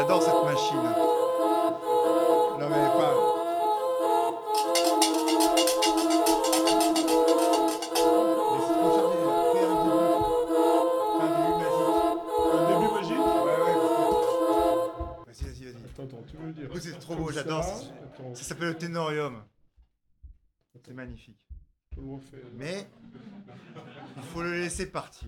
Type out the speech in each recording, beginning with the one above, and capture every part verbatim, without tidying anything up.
J'adore cette machine. Non mais pas. Attends, tu veux dire. C'est trop beau, j'adore. Ça, ça s'appelle le ténorium. C'est magnifique. Je le refais. Mais il faut le laisser partir.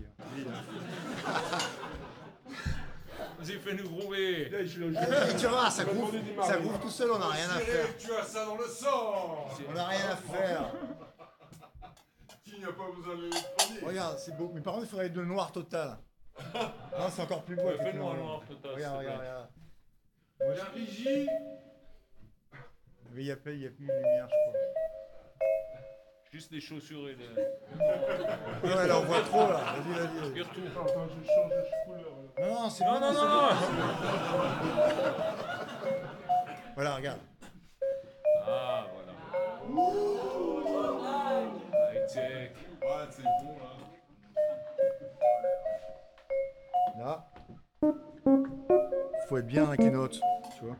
J'ai fait nous groover. Et tu vois, ça groove, ça groove tout seul, on n'a rien à faire. Tu as ça dans le sang. On n'a rien à faire. Tu n'as pas besoin de le premier. Regarde, c'est beau. Mais par contre, il faudrait de noir total. Non, c'est encore plus beau. Ouais, fais-nous un noir total. Regarde, regarde, regarde. La régie. Mais il n'y a, plus de lumière, je crois. Juste des chaussures et des... Ouais, là, on voit trop, là. Vas-y, vas-y. Vas-y. Tout. Attends, je change de couleur. Non, non, c'est Non, bon, non, c'est non, bon. non. Voilà, regarde. Ah, voilà. High-tech. Ouais, c'est bon, là. Là. Faut être bien avec les notes, tu vois.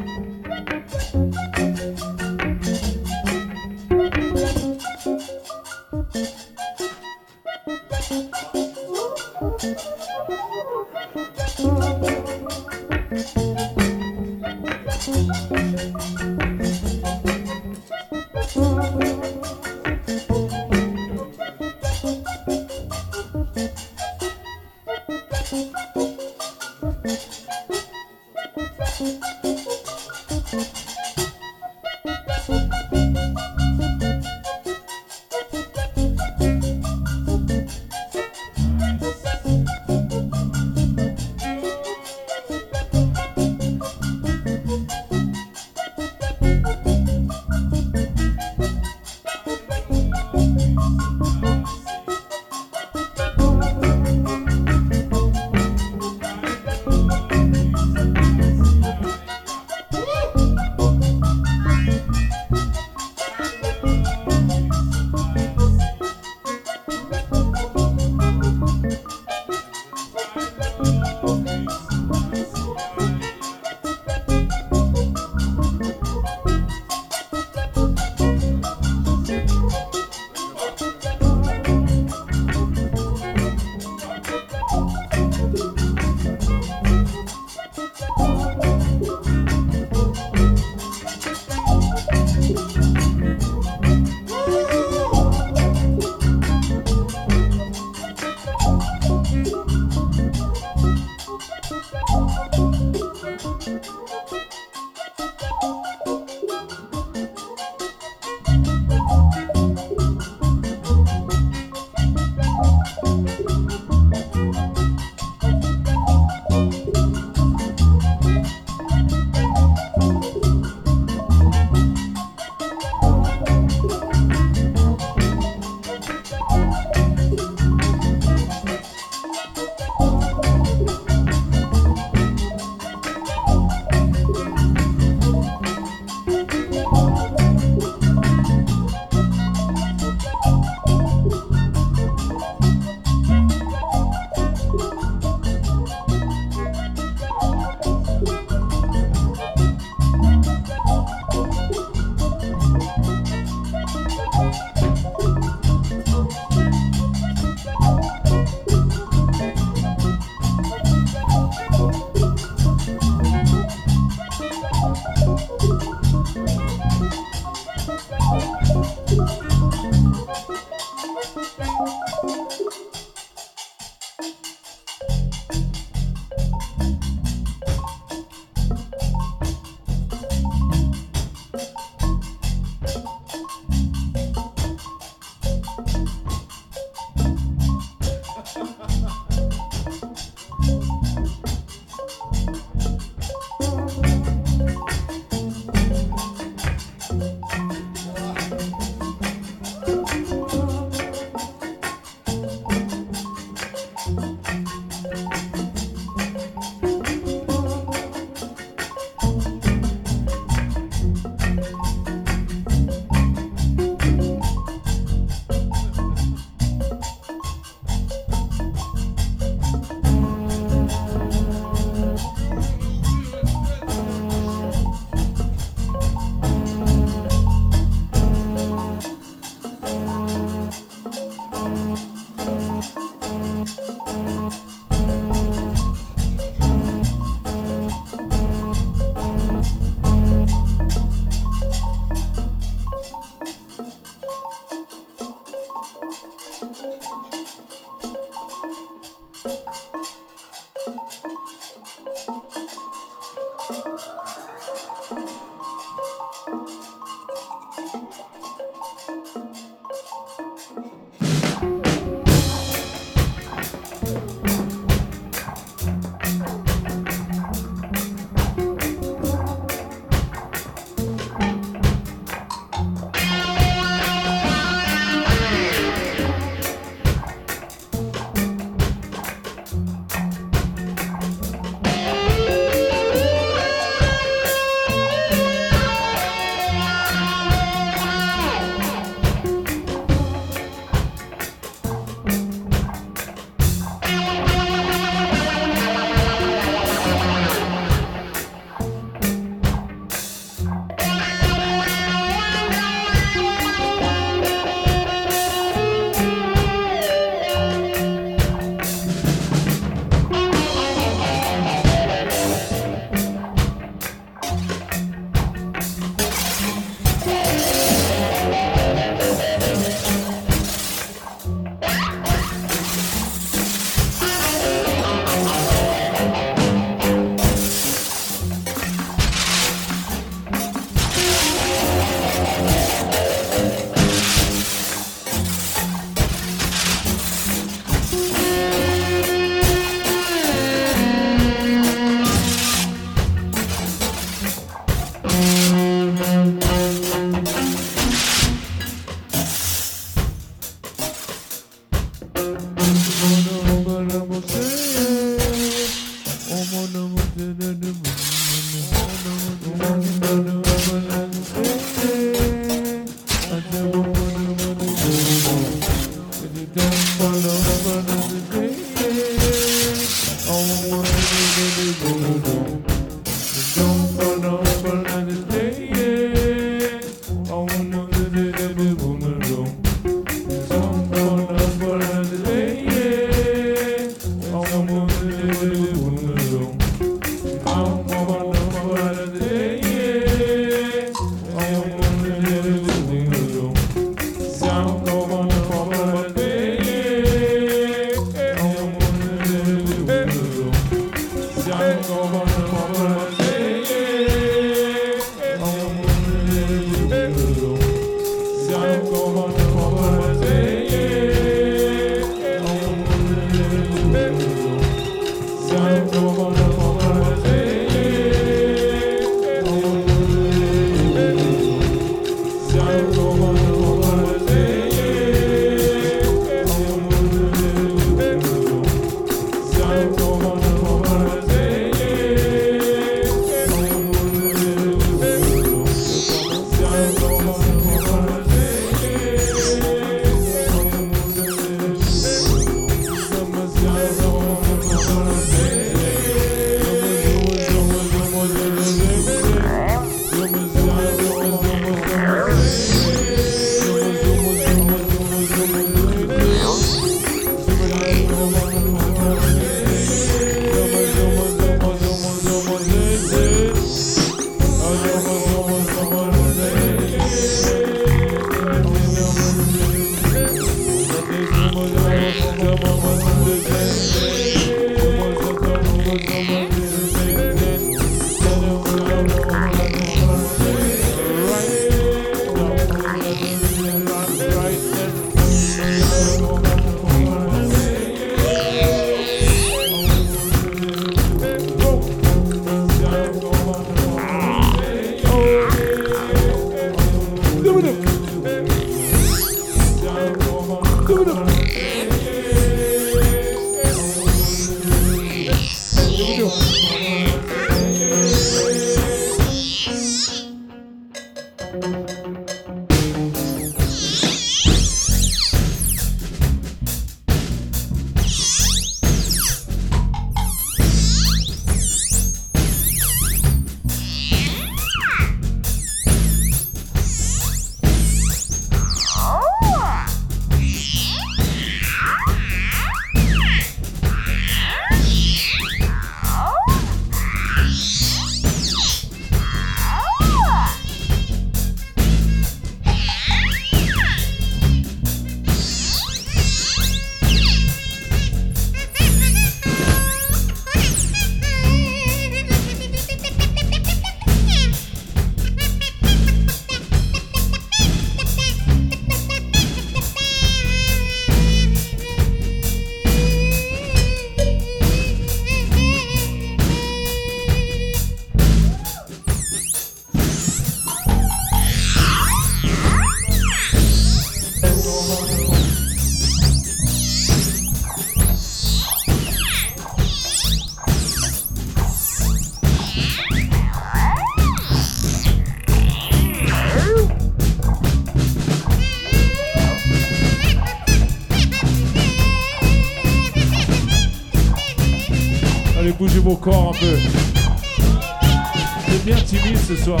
bougez vos corps un peu. Vous êtes bien timide ce soir.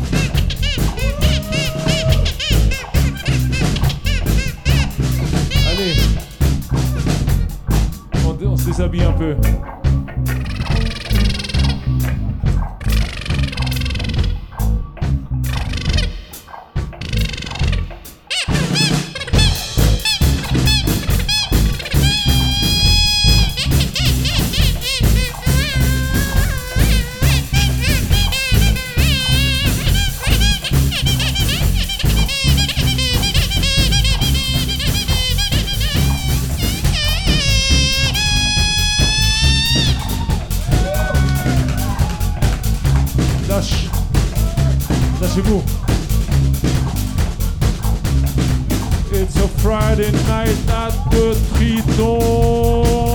Allez. On, on se déshabille un peu. Lâchez-vous. It's a Friday night at the Triton.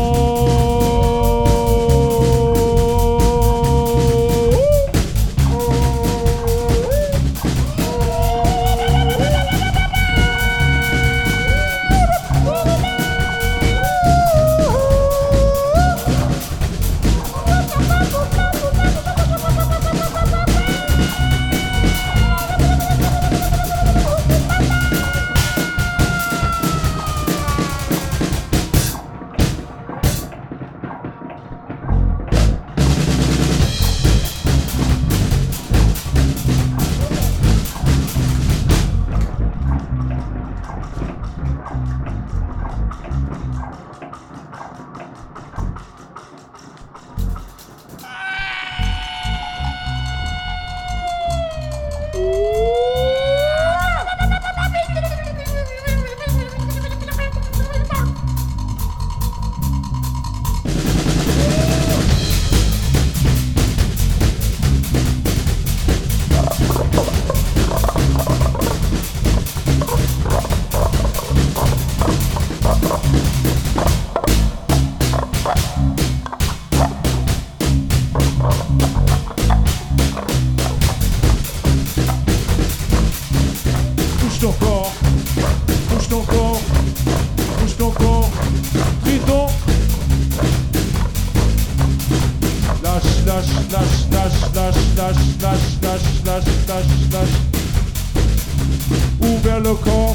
Ouvert le corps.